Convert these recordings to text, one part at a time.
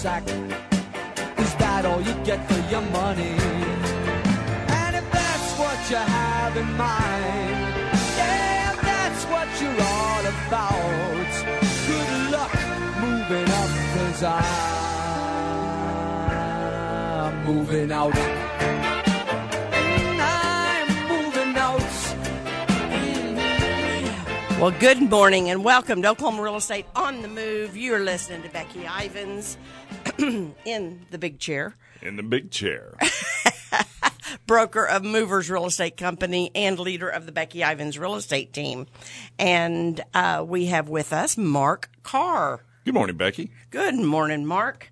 sack. Is that all you get for your money? And if that's what you have in mind, yeah, if that's what you're all about, good luck moving up, 'cause I'm moving out. Well, good morning and welcome to Oklahoma Real Estate on the Move. You're listening to Becky Ivins in the big chair. In the big chair. Broker of Movers Real Estate Company and leader of the Becky Ivins Real Estate Team. And we have with us Mark Carr. Good morning, Becky. Good morning, Mark.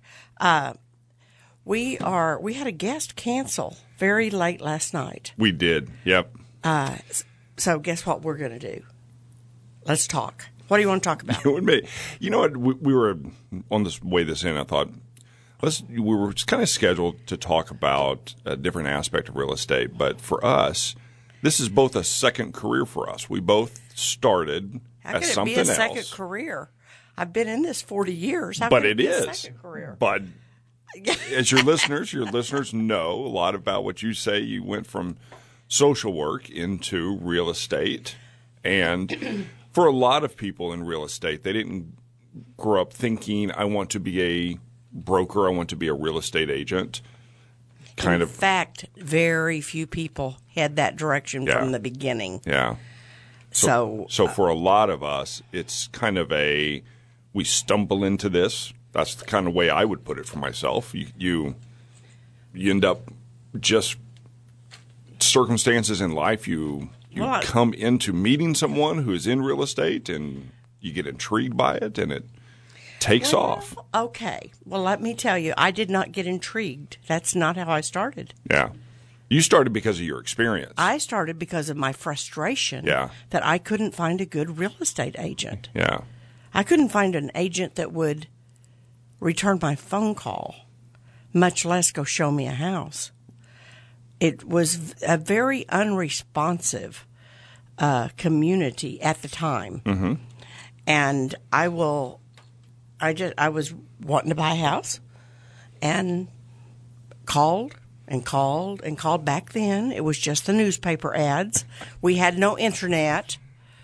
We had a guest cancel very late last night. We did, yep. So guess what we're going to do? Let's talk. What do you want to talk about? You know what? We were on this way this in. I thought we were just kind of scheduled to talk about a different aspect of real estate. But for us, this is both a second career for us. We both started as something else. How could it be a second career? I've been in this 40 years. How but could it it be is. A second career? But as your listeners know a lot about what you say. You went from social work into real estate, and for a lot of people in real estate, they didn't grow up thinking, I want to be a broker, I want to be a real estate agent. In fact, very few people had that direction from the beginning. Yeah. So for a lot of us, it's kind of we stumble into this. That's the kind of way I would put it for myself. You end up just circumstances in life, you come into meeting someone who is in real estate and you get intrigued by it and it takes off. Okay. Well, let me tell you, I did not get intrigued. That's not how I started. Yeah. You started because of your experience. I started because of my frustration that I couldn't find a good real estate agent. Yeah. I couldn't find an agent that would return my phone call, much less go show me a house. It was a very unresponsive community at the time. Mm-hmm. And I was wanting to buy a house and called and called and called. Back then, it was just the newspaper ads. We had no internet.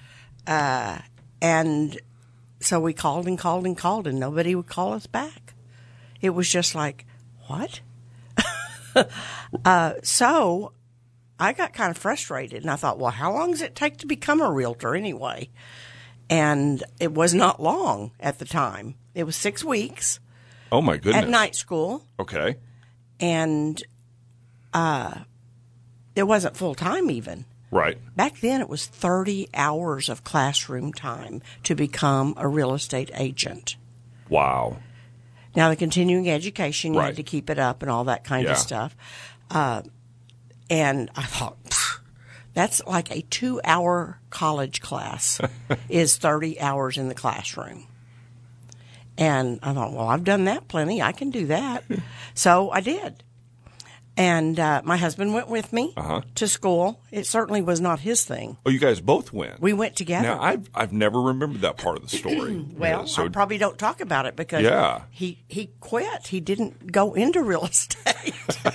And so we called and called and called, and nobody would call us back. It was just like, what? So I got kind of frustrated, and I thought, well, how long does it take to become a realtor anyway? And it was not long at the time. It was 6 weeks. Oh, my goodness. At night school. Okay. And it wasn't full time even. Right. Back then, it was 30 hours of classroom time to become a real estate agent. Wow. Now, the continuing education, you had to keep it up and all that kind of stuff. And I thought, that's like a 2-hour college class is 30 hours in the classroom. And I thought, well, I've done that plenty. I can do that. So I did. And my husband went with me to school. It certainly was not his thing. Oh, you guys both went? We went together. Now, I've never remembered that part of the story. Well, I probably don't talk about it because he quit. He didn't go into real estate.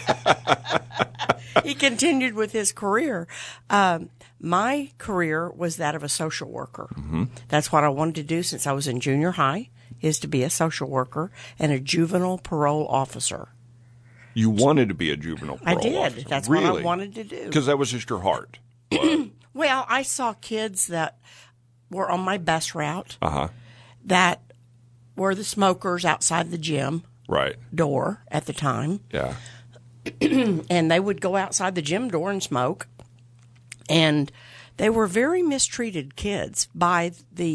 He continued with his career. My career was that of a social worker. Mm-hmm. That's what I wanted to do since I was in junior high, is to be a social worker and a juvenile parole officer. You wanted to be a juvenile parole officer? I did. That's really? what I wanted to do. Because that was just your heart? Well, I saw kids that were on my bus route that were the smokers outside the gym door at the time. Yeah. And they would go outside the gym door and smoke. And they were very mistreated kids by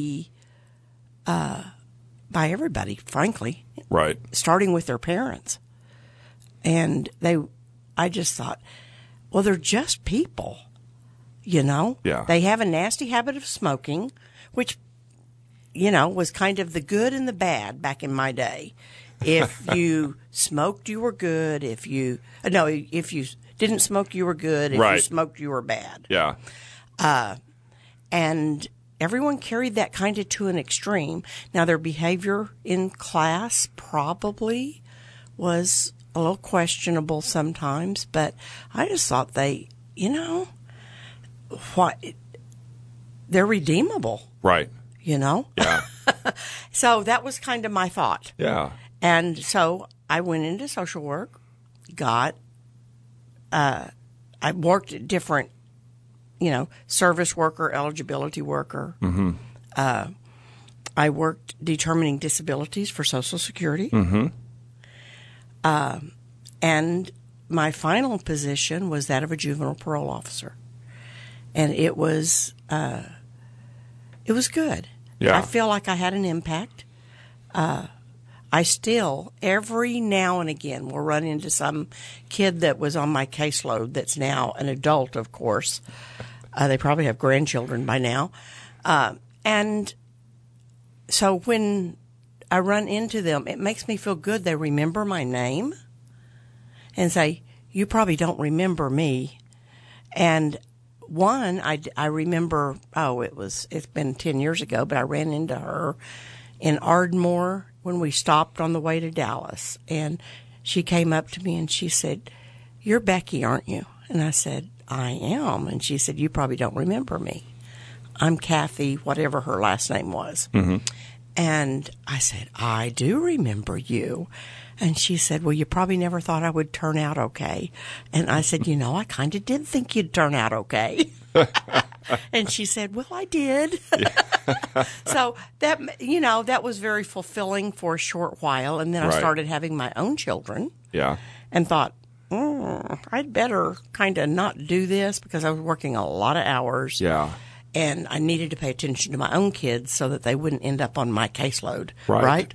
everybody, frankly. Right. Starting with their parents. And I just thought, well, they're just people, you know? Yeah. They have a nasty habit of smoking, which, was kind of the good and the bad back in my day. If you smoked, you were good. If you didn't smoke, you were good. If you smoked, you were bad. Yeah. And everyone carried that kind of to an extreme. Now, their behavior in class probably was a little questionable sometimes, but I just thought they, they're redeemable. Right. Yeah. So that was kind of my thought. Yeah. And so I went into social work, I worked at different, service worker, eligibility worker. Mm-hmm. I worked determining disabilities for Social Security. Mm-hmm. And my final position was that of a juvenile parole officer. And it was good. Yeah. I feel like I had an impact. I still, every now and again, will run into some kid that was on my caseload that's now an adult, of course. They probably have grandchildren by now. And so when I run into them, it makes me feel good. They remember my name and say, you probably don't remember me. And one, I remember, it's been 10 years ago, but I ran into her in Ardmore when we stopped on the way to Dallas. And she came up to me and she said, you're Becky, aren't you? And I said, I am. And she said, you probably don't remember me. I'm Kathy, whatever her last name was. Mm-hmm. And I said, I do remember you. And she said, well, you probably never thought I would turn out okay. And I said, I kind of did think you'd turn out okay. And she said, well, I did. So that was very fulfilling for a short while. And then I started having my own children. Yeah. And thought, I'd better kind of not do this because I was working a lot of hours. Yeah. And I needed to pay attention to my own kids so that they wouldn't end up on my caseload. Right.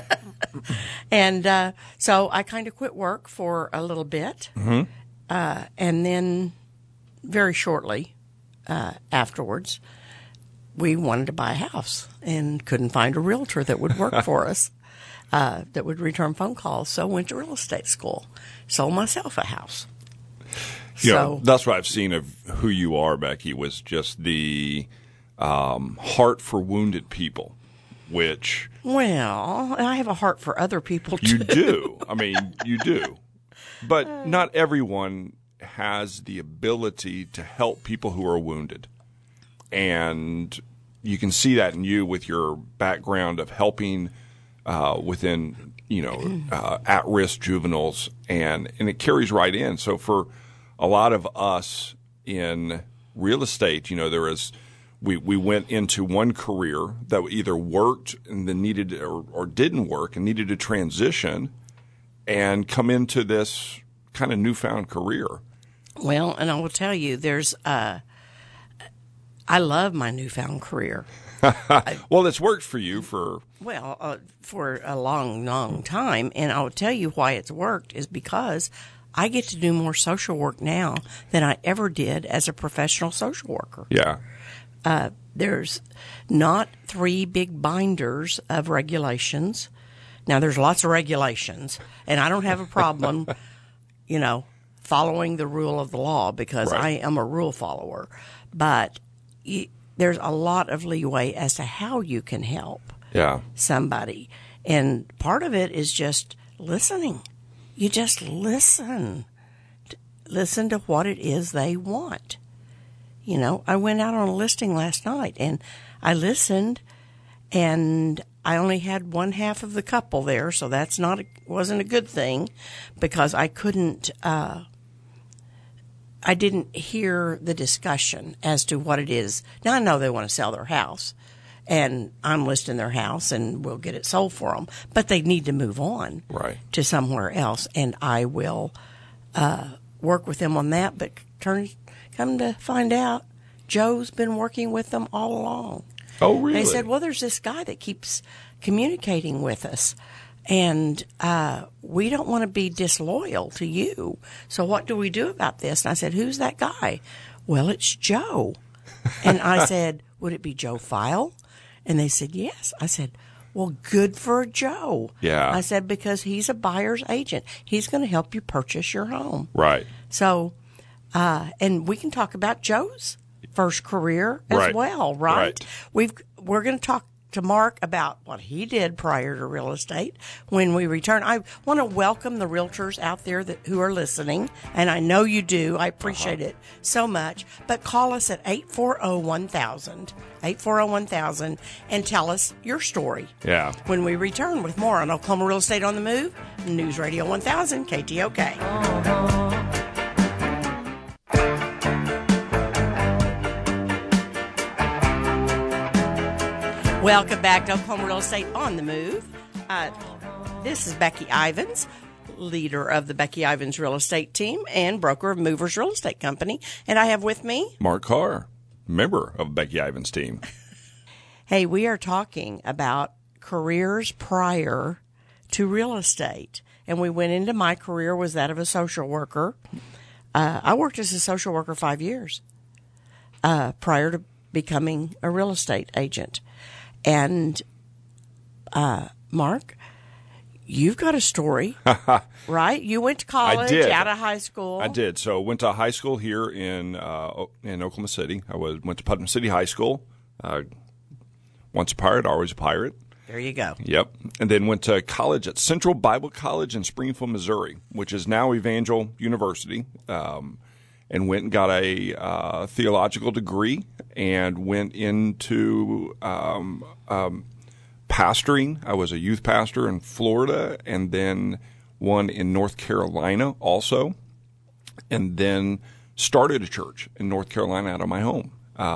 And so I kind of quit work for a little bit. Mm-hmm. And then very shortly afterwards, we wanted to buy a house and couldn't find a realtor that would work for us, that would return phone calls. So went to real estate school, sold myself a house. That's what I've seen of who you are, Becky, was just the heart for wounded people, which... Well, I have a heart for other people, too. You do. I mean, you do. But not everyone has the ability to help people who are wounded. And you can see that in you with your background of helping within, at-risk juveniles, and it carries right in. So for a lot of us in real estate, we went into one career that either worked and then needed or didn't work and needed to transition and come into this kind of newfound career. Well, and I will tell you, I love my newfound career. Well, it's worked for you for a long, long time. And I will tell you why it's worked is because I get to do more social work now than I ever did as a professional social worker. Yeah. There's not 3 big binders of regulations. Now, there's lots of regulations, and I don't have a problem, following the rule of the law because I am a rule follower. But there's a lot of leeway as to how you can help somebody. And part of it is just listening. You just listen. Listen to what it is they want. I went out on a listing last night and I listened, and I only had one half of the couple there, so that's wasn't a good thing because I couldn't. I didn't hear the discussion as to what it is. Now I know they want to sell their house, and I'm listing their house, and we'll get it sold for them, but they need to move on to somewhere else, and I will work with them on that. But come to find out, Joe's been working with them all along. Oh, really? They said, well, there's this guy that keeps communicating with us, and we don't want to be disloyal to you. So what do we do about this? And I said, who's that guy? Well, it's Joe. And I said, would it be Joe File? And they said, yes. I said, well, good for Joe. Yeah. I said, because he's a buyer's agent. He's going to help you purchase your home. Right. So, and we can talk about Joe's first career as well, right? We're going to talk to Mark about what he did prior to real estate. When we return, I want to welcome the realtors out there who are listening, and I know you do. I appreciate it so much. But call us at 840-1000, 840-1000, and tell us your story. Yeah. When we return with more on Oklahoma Real Estate on the Move, News Radio 1000, KTOK. Welcome back to Oklahoma Real Estate on the Move. This is Becky Ivins, leader of the Becky Ivins Real Estate Team and broker of Movers Real Estate Company. And I have with me Mark Carr, member of Becky Ivins' team. Hey, we are talking about careers prior to real estate. And we went into my career was that of a social worker. I worked as a social worker 5 years prior to becoming a real estate agent. And, Mark, you've got a story, right? You went to college, out of high school. I did. So went to high school here in Oklahoma City. I went to Putnam City High School. Once a pirate, always a pirate. There you go. Yep. And then went to college at Central Bible College in Springfield, Missouri, which is now Evangel University. And went and got a theological degree and went into pastoring. I was a youth pastor in Florida and then one in North Carolina also, and then started a church in North Carolina out of my home.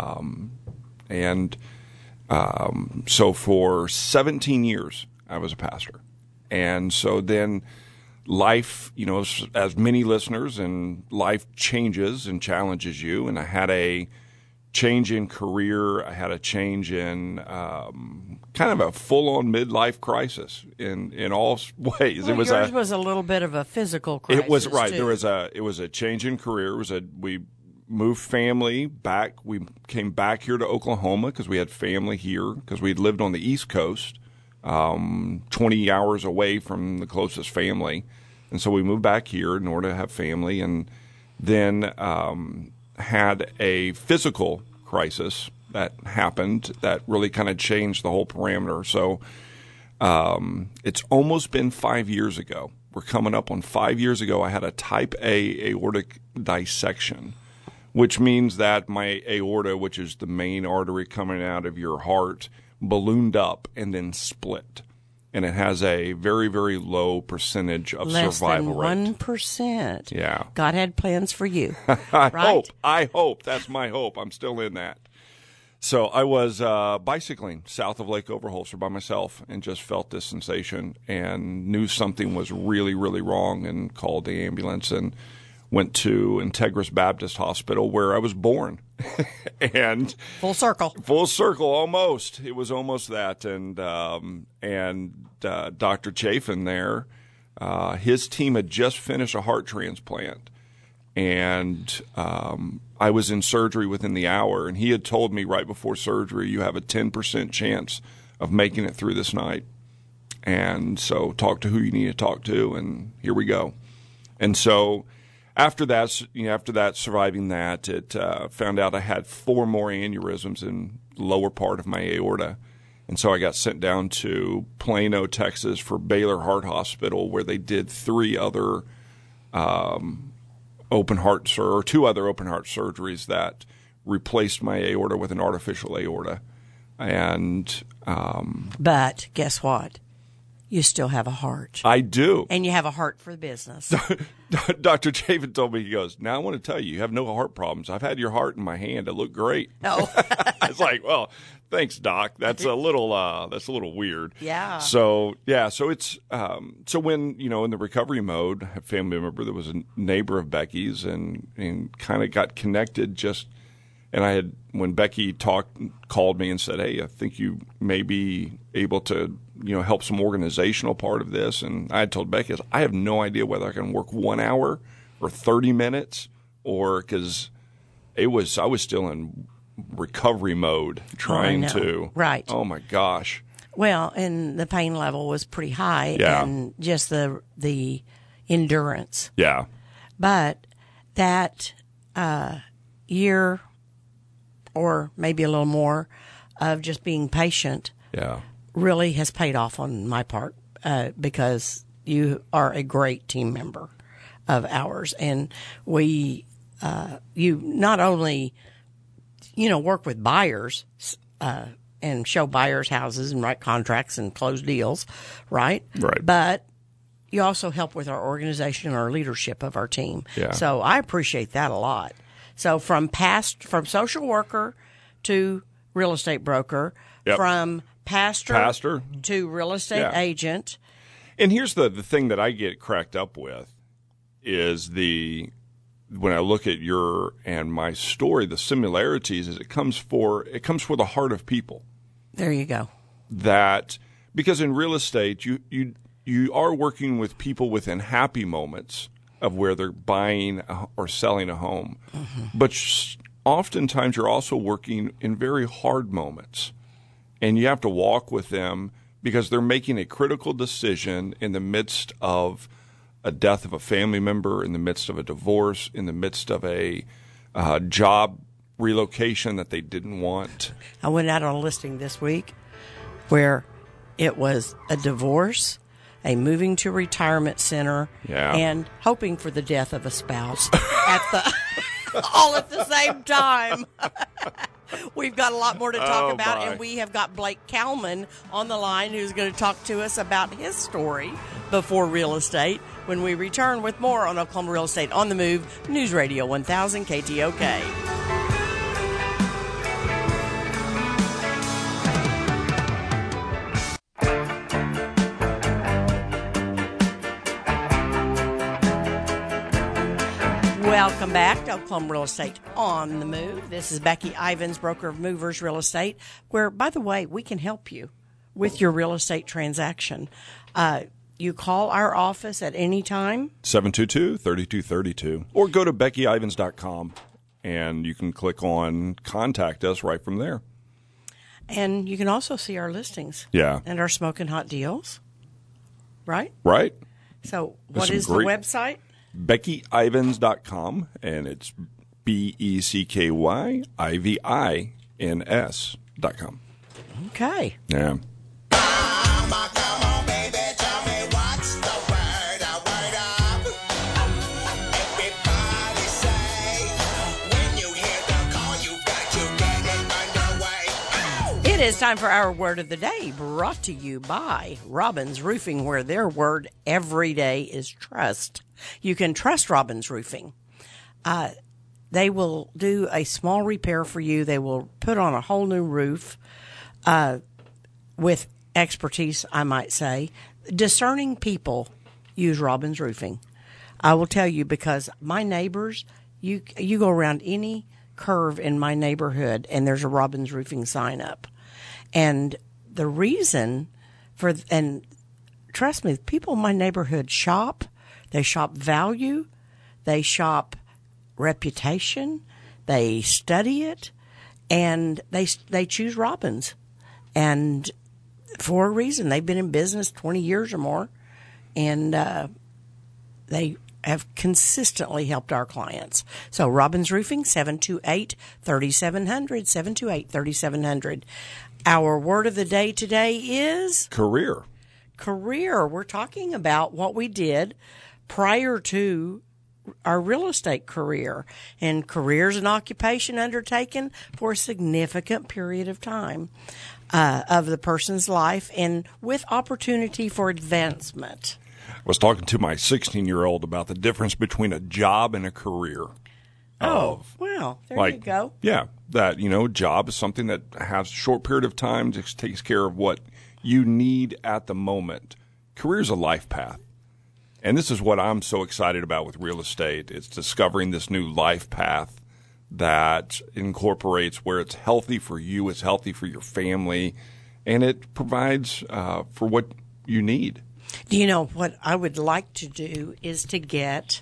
So for 17 years, I was a pastor. And so then life, as many listeners, and life changes and challenges you. And I had a change in career. I had a change in kind of a full-on midlife crisis in all ways. Well, yours was a little bit of a physical crisis. It was right. Too. It was a change in career. We moved family back. We came back here to Oklahoma because we had family here because we'd lived on the East Coast. 20 hours away from the closest family. And so we moved back here in order to have family, and then had a physical crisis that happened that really kind of changed the whole parameter. So it's almost been 5 years ago. We're coming up on 5 years ago. I had a type A aortic dissection, which means that my aorta, which is the main artery coming out of your heart, ballooned up and then split. And it has a very, very low percentage of survival rate. Less than 1%. Yeah. God had plans for you. I hope. That's my hope. I'm still in that. So I was bicycling south of Lake Overholser by myself and just felt this sensation and knew something was really, really wrong and called the ambulance and went to Integris Baptist Hospital where I was born. And full circle almost. It was almost that. And Dr. Chafin there, his team had just finished a heart transplant. And I was in surgery within the hour, and he had told me right before surgery, you have a 10% chance of making it through this night. And so talk to who you need to talk to, and here we go. And so after that, surviving that, it found out I had 4 more aneurysms in the lower part of my aorta. And so I got sent down to Plano, Texas for Baylor Heart Hospital, where they did 3 other 2 other open heart surgeries that replaced my aorta with an artificial aorta. And but guess what? You still have a heart. I do. And you have a heart for the business. Dr. Chafin told me, he goes, now I want to tell you, you have no heart problems. I've had your heart in my hand. It looked great. Oh. I was like, well, thanks, Doc. That's a little weird. Yeah. So it's, so when, in the recovery mode, a family member that was a neighbor of Becky's and kind of got connected and when Becky called me and said, hey, I think you may be able to, help some organizational part of this. And I had told Becky, I have no idea whether I can work 1 hour or 30 minutes or because I was still in recovery mode trying to. Right. Oh, my gosh. Well, and the pain level was pretty high. Yeah. And just the endurance. Yeah. But that year or maybe a little more of just being patient really has paid off on my part because you are a great team member of ours. And you not only, work with buyers and show buyers houses and write contracts and close deals, right? Right. But you also help with our organization and our leadership of our team. Yeah. So I appreciate that a lot. So from social worker to real estate broker, from pastor to real estate agent. And here's the thing that I get cracked up with is when I look at your and my story, the similarities is it comes for the heart of people. There you go. That because in real estate you are working with people within happy moments of where they're buying or selling a home. Mm-hmm. But oftentimes you're also working in very hard moments. And you have to walk with them because they're making a critical decision in the midst of a death of a family member, in the midst of a divorce, in the midst of a job relocation that they didn't want. I went out on a listing this week where it was a divorce, a moving to retirement center, and hoping for the death of a spouse all at the same time. We've got a lot more to talk about, and we have got Blake Kalman on the line who's going to talk to us about his story before real estate when we return with more on Oklahoma Real Estate on the Move, News Radio 1000 KTOK. Welcome back to Oklahoma Real Estate on the Move. This is Becky Ivins, broker of Movers Real Estate, where, by the way, we can help you with your real estate transaction. You call our office at any time. 722-3232. Or go to BeckyIvins.com, and you can click on Contact Us right from there. And you can also see our listings. Yeah. And our smoking hot deals. Right? Right. So what is the website? BeckyIvins.com, and it's BeckyIvins.com. Okay. Yeah. It is time for our word of the day, brought to you by Robbins Roofing, where their word every day is trust. You can trust Robbins Roofing. They will do a small repair for you. They will put on a whole new roof with expertise, I might say. Discerning people use Robbins Roofing. I will tell you, because my neighbors, you go around any curve in my neighborhood and there's a Robbins Roofing sign up. And the reason and trust me, people in my neighborhood shop. They shop value, they shop reputation, they study it, and they choose Robbins. And for a reason, they've been in business 20 years or more, and they have consistently helped our clients. So Robbins Roofing, 728-3700, 728-3700. Our word of the day today is career. We're talking about what we did prior to our real estate career. And career is an occupation undertaken for a significant period of time of the person's life and with opportunity for advancement. I was talking to my 16-year-old about the difference between a job and a career. Well, there you go. Yeah, that, job is something that has a short period of time, just takes care of what you need at the moment. Career is a life path. And this is what I'm so excited about with real estate. It's discovering this new life path that incorporates where it's healthy for you, it's healthy for your family, and it provides for what you need. Do you know what I would like to do is to get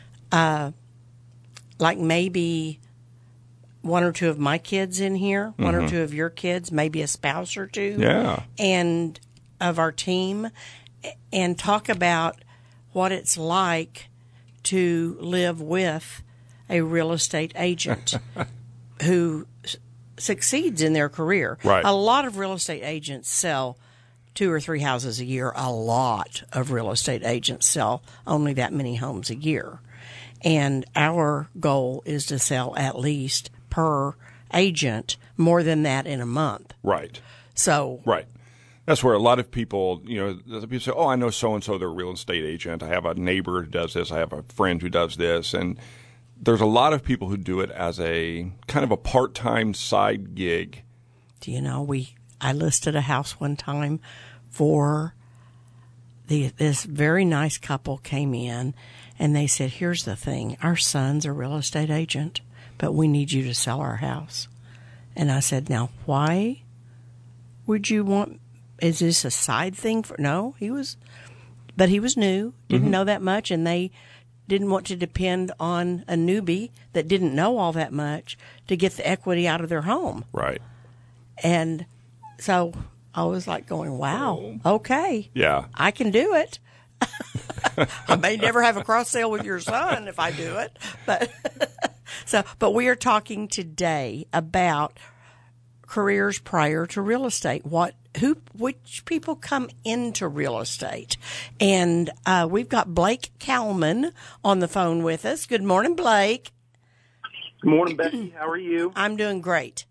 like maybe one or two of my kids in here, one or two of your kids, maybe a spouse or two, and of our team, and talk about what it's like to live with a real estate agent who succeeds in their career. Right. A lot of real estate agents sell 2 or 3 houses a year. A lot of real estate agents sell only that many homes a year. And our goal is to sell at least per agent more than that in a month. Right. So. Right. That's where a lot of people, people say, oh, I know so-and-so, they're a real estate agent. I have a neighbor who does this. I have a friend who does this. And there's a lot of people who do it as a kind of a part-time side gig. Do you know, I listed a house one time for this very nice couple came in, and they said, here's the thing. Our son's a real estate agent, but we need you to sell our house. And I said, now, why would you want... Is this a side thing for? No, he was new, didn't know that much, and they didn't want to depend on a newbie that didn't know all that much to get the equity out of their home. Right. And so I was like going, wow, okay. Yeah. I can do it. I may never have a cross sale with your son if I do it, but we are talking today about careers prior to real estate. Which people come into real estate. And we've got Blake Kalman on the phone with us. Good morning, Blake. Good morning, Becky. How are you? I'm doing great.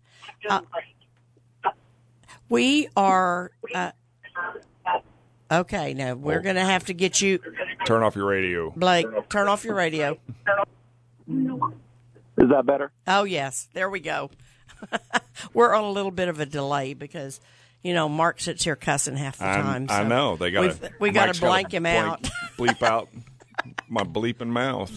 We are... okay, now we're going to have to get you... Turn off your radio. Blake, turn off your radio. Is that better? Oh, yes. There we go. We're on a little bit of a delay because... Mark sits here cussing half the time. So I know. We got to blank him out. Bleep out my bleeping mouth.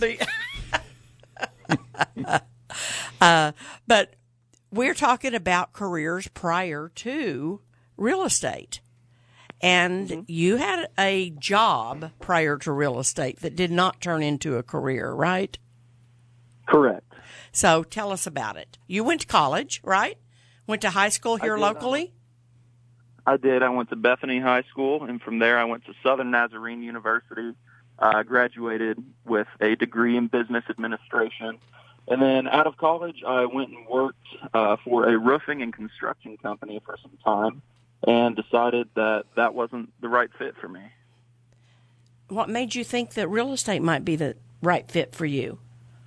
But we're talking about careers prior to real estate. And you had a job prior to real estate that did not turn into a career, right? Correct. So tell us about it. You went to college, right? Went to high school here locally? I did. I went to Bethany High School, and from there I went to Southern Nazarene University. I graduated with a degree in business administration. And then out of college, I went and worked for a roofing and construction company for some time and decided that that wasn't the right fit for me. What made you think that real estate might be the right fit for you?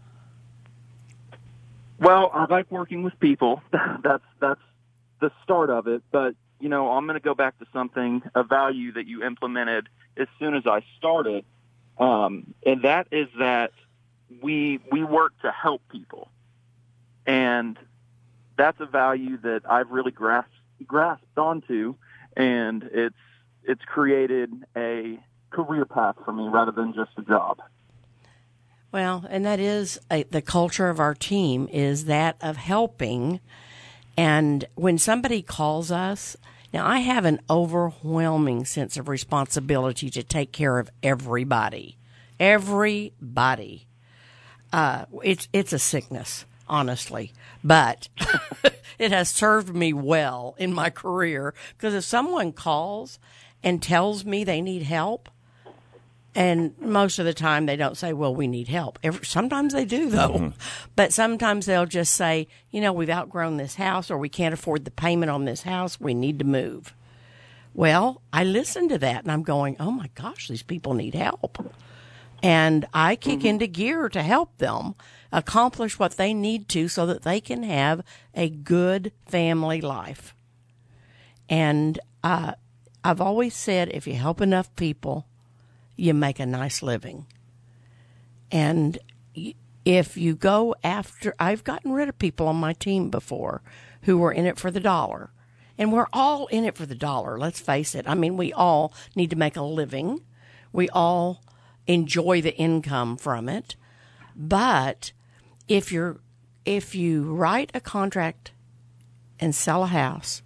Well, I like working with people. That's the start of it, but I'm going to go back to a value that you implemented as soon as I started, and that is that we work to help people, and that's a value that I've really grasped onto, and it's created a career path for me rather than just a job. Well, and that is the culture of our team is that of helping. And when somebody calls us, now I have an overwhelming sense of responsibility to take care of everybody. Everybody. It's a sickness, honestly, but it has served me well in my career because if someone calls and tells me they need help, and most of the time they don't say, well, we need help. Sometimes they do, though. Mm-hmm. But sometimes they'll just say, we've outgrown this house or we can't afford the payment on this house. We need to move. Well, I listen to that and I'm going, oh, my gosh, these people need help. And I kick into gear to help them accomplish what they need to so that they can have a good family life. And I've always said if you help enough people, you make a nice living. And if you go after, I've gotten rid of people on my team before who were in it for the dollar. And we're all in it for the dollar, let's face it. I mean, we all need to make a living. We all enjoy the income from it. But if you write a contract and sell a house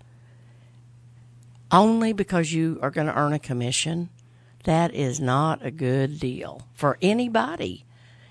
only because you are going to earn a commission, that is not a good deal for anybody.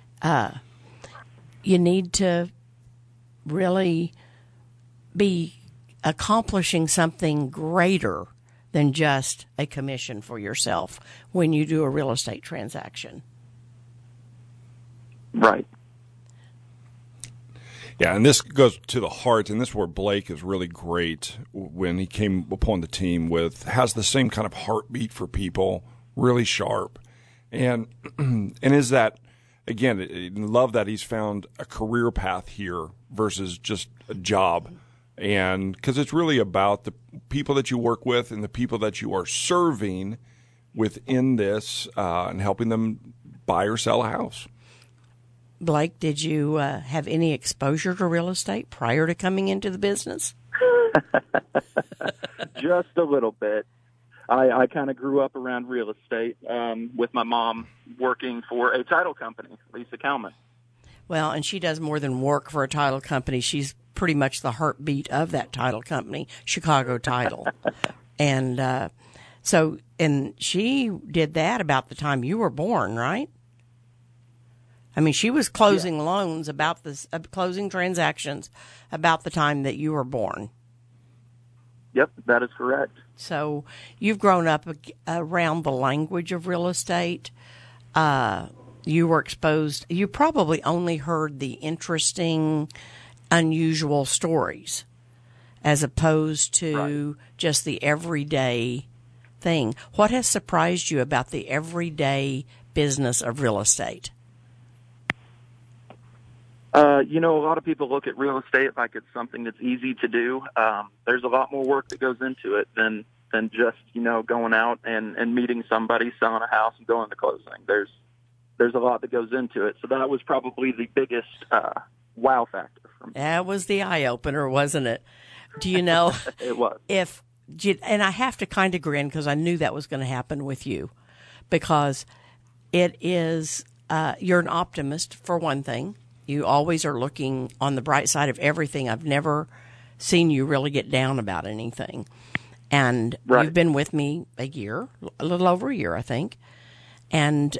You need to really be accomplishing something greater than just a commission for yourself when you do a real estate transaction. Right. Yeah, and this goes to the heart, and this is where Blake is really great when he came upon the team with, has the same kind of heartbeat for people, really sharp. And is that, again, I love that he's found a career path here versus just a job. And because it's really about the people that you work with and the people that you are serving within this and helping them buy or sell a house. Blake, did you have any exposure to real estate prior to coming into the business? Just a little bit. I kind of grew up around real estate with my mom working for a title company, Lisa Kalman. Well, and she does more than work for a title company. She's pretty much the heartbeat of that title company, Chicago Title. And and she did that about the time you were born, right? I mean, she was closing loans about this, closing transactions about the time that you were born. Yep, that is correct. So you've grown up around the language of real estate. You were exposed. You probably only heard the interesting, unusual stories as opposed to just the everyday thing. What has surprised you about the everyday business of real estate? A lot of people look at real estate like it's something that's easy to do. There's a lot more work that goes into it than just, going out and meeting somebody, selling a house, and going to closing. There's a lot that goes into it. So that was probably the biggest wow factor for me. That was the eye-opener, wasn't it? Do you know? It was. And I have to kind of grin because I knew that was going to happen with you because it is, you're an optimist, for one thing. You always are looking on the bright side of everything. I've never seen you really get down about anything. And you've been with me a little over a year, I think. And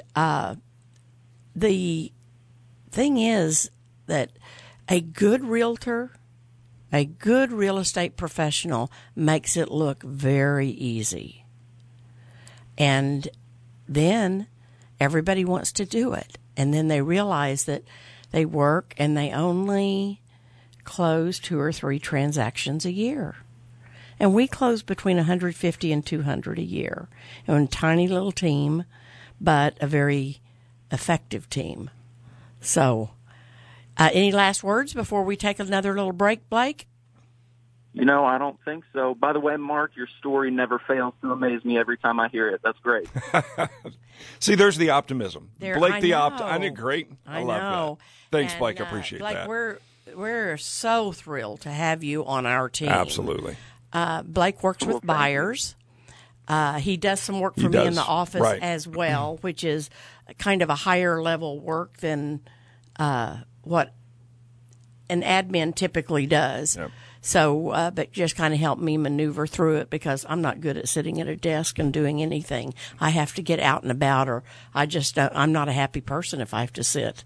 the thing is that a good realtor, a good real estate professional makes it look very easy. And then everybody wants to do it. And then they realize that they work and they only close 2 or 3 transactions a year. And we close between 150 and 200 a year. And a tiny little team, but a very effective team. So, any last words before we take another little break, Blake? I don't think so. By the way, Mark, your story never fails to amaze me every time I hear it. That's great. See, there's the optimism. Blake, the I did great. I love that. Thanks, Blake. I appreciate that. We're so thrilled to have you on our team. Absolutely. Blake works with buyers. He does some work for me in the office as well, which is kind of a higher level work than what an admin typically does. Yep. So, but just kind of help me maneuver through it because I'm not good at sitting at a desk and doing anything. I have to get out and about, or I'm not a happy person if I have to sit.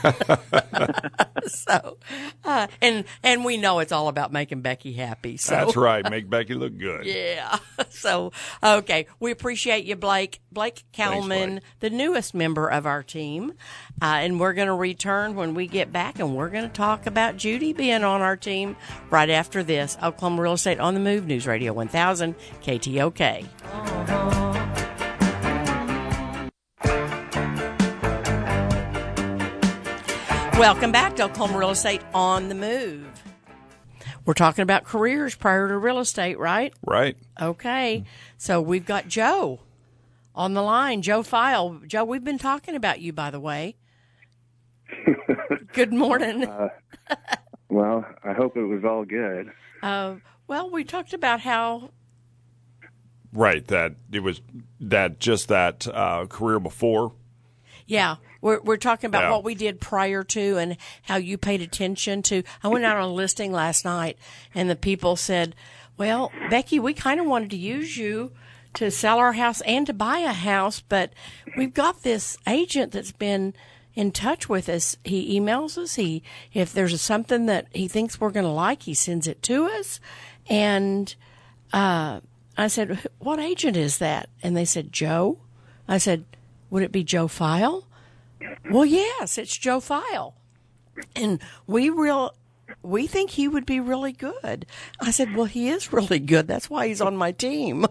So, and we know it's all about making Becky happy. So that's right. Make Becky look good. Yeah. So, okay. We appreciate you, Blake. Blake Kalman, Blake, the newest member of our team. And we're going to return when we get back, and we're going to talk about Judy being on our team right after this. Oklahoma Real Estate on the Move, News Radio 1000, KTOK. Welcome back to Oklahoma Real Estate on the Move. We're talking about careers prior to real estate, right? Right. Okay. So we've got Joe on the line. Joe File. Joe, we've been talking about you, by the way. Good morning. Well, I hope it was all good. Well, we talked about how... Right, that it was that career before. Yeah, we're talking about what we did prior to and how you paid attention to. I went out on a listing last night, and the people said, well, Becky, we kind of wanted to use you to sell our house and to buy a house, but we've got this agent that's been in touch with us. He emails us. If there's something that he thinks we're going to like, he sends it to us. And I said, what agent is that? And they said, Joe. I said, would it be Joe File? Well, yes, it's Joe File. And we we think he would be really good. I said, well, he is really good. That's why he's on my team.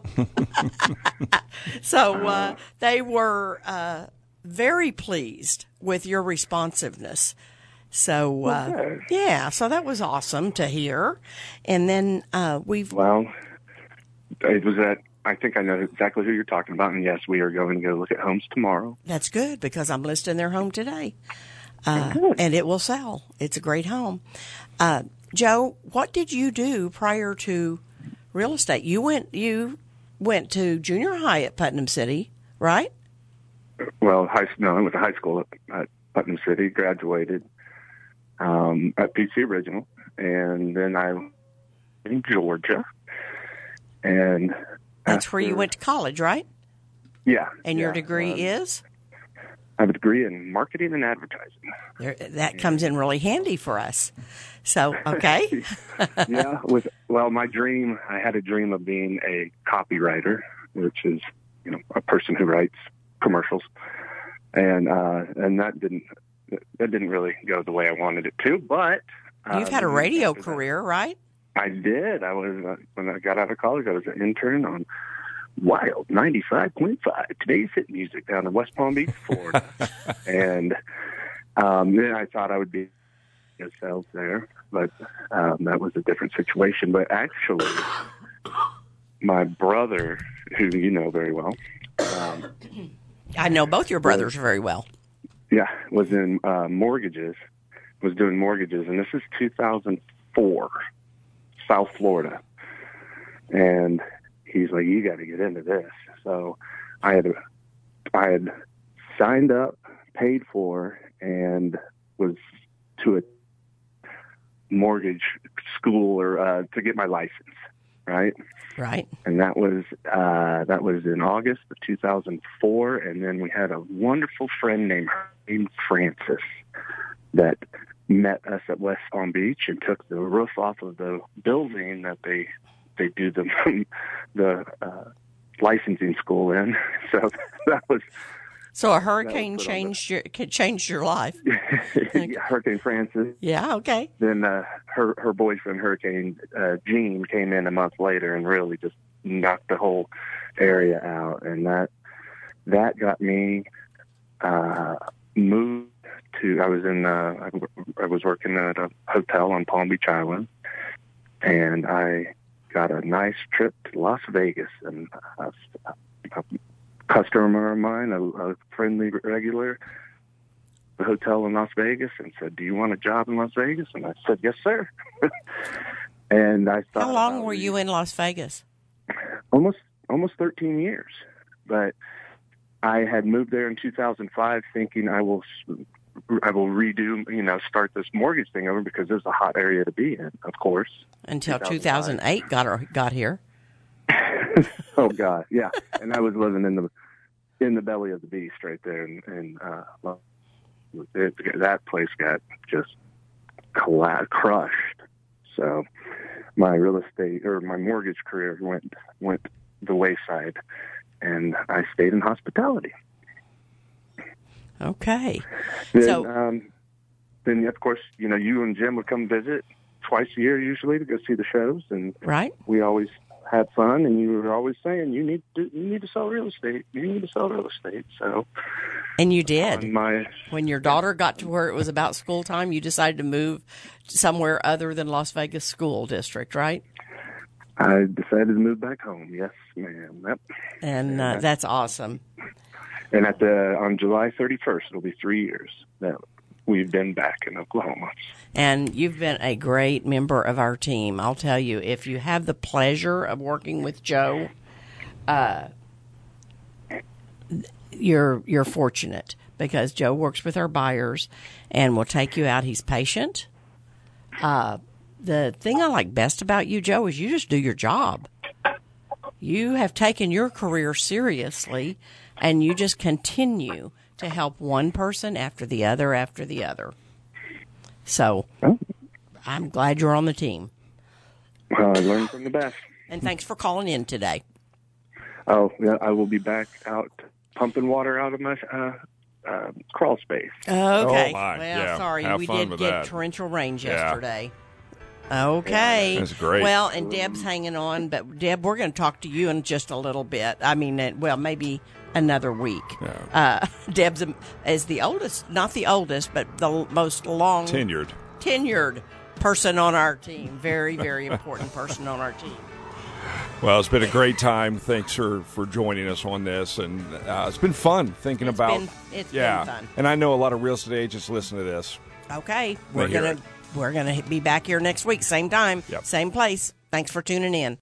So they were very pleased with your responsiveness. So, yeah, so that was awesome to hear. And then Well, it was that. I think I know exactly who you're talking about. And, yes, we are going to go look at homes tomorrow. That's good because I'm listing their home today. And it will sell. It's a great home. Joe, what did you do prior to real estate? You went to junior high at Putnam City, right? Well, I went to high school at Putnam City, graduated at PC Original, and then I went in Georgia. And that's where you went to college, right? Yeah. And your degree is? I have a degree in marketing and advertising. That comes in really handy for us. So, okay. Yeah. My dream, I had a dream of being a copywriter, which is, a person who writes commercials. And that didn't really go the way I wanted it to, but. You've had a radio career, right? I did. I was, when I got out of college, I was an intern on Wild 95.5, today's hit music down in West Palm Beach, Florida. And then I thought I would be in sales there, but that was a different situation. But actually, my brother, who you know very well. I know both your brothers very well. Yeah, was in mortgages, was doing mortgages, and this is 2004, South Florida. And he's like, you got to get into this. So I had signed up, paid for, and was to a mortgage school or to get my license, right? Right. And that was in August of 2004. And then we had a wonderful friend named Francis that met us at West Palm Beach and took the roof off of the building that they do the licensing school in. So that was. So a hurricane changed your life. Hurricane Francis. Yeah. Okay. Then her boyfriend Hurricane Gene came in a month later and really just knocked the whole area out, and that got me moved to. I was working at a hotel on Palm Beach Island, and I got a nice trip to Las Vegas, and a customer of mine, a friendly regular, the hotel in Las Vegas, and said, "Do you want a job in Las Vegas?" And I said, "Yes, sir." And I thought, how long were you in Las Vegas? Almost 13 years, but I had moved there in 2005, thinking I will redo, start this mortgage thing over because it was a hot area to be in, of course. Until 2008 got here. Oh God, yeah. And I was living in the belly of the beast right there, and that place got just crushed. So my real estate or my mortgage career went the wayside, and I stayed in hospitality. Okay. Then of course, you and Jim would come visit twice a year usually to go see the shows, and right. We always had fun, and you were always saying you need to sell real estate. You need to sell real estate. So, and you did. When your daughter got to where it was about school time, you decided to move somewhere other than Las Vegas School District, right? I decided to move back home. Yes, ma'am. Yep. And that's awesome. And on July 31st, it'll be 3 years that we've been back in Oklahoma. And you've been a great member of our team. I'll tell you, if you have the pleasure of working with Joe, you're fortunate because Joe works with our buyers and will take you out. He's patient. The thing I like best about you, Joe, is you just do your job. You have taken your career seriously, and you just continue to help one person after the other after the other. So I'm glad you're on the team. Well, I learned from the best. And thanks for calling in today. Oh, yeah, I will be back out pumping water out of my crawl space. Okay. Oh, my. Well, yeah. sorry. Have We fun did with get that. torrential rains yesterday. Okay. That's great. Well, and Deb's hanging on, but Deb, we're going to talk to you in just a little bit. I mean, well, maybe another week. Yeah. Deb's is the oldest, not the oldest, but the most tenured person on our team. Very, very important person on our team. Well, it's been a great time. Thanks for joining us on this, and it's been fun thinking about. It's been fun, and I know a lot of real estate agents listen to this. Okay, we're gonna be back here next week, same time, same place. Thanks for tuning in.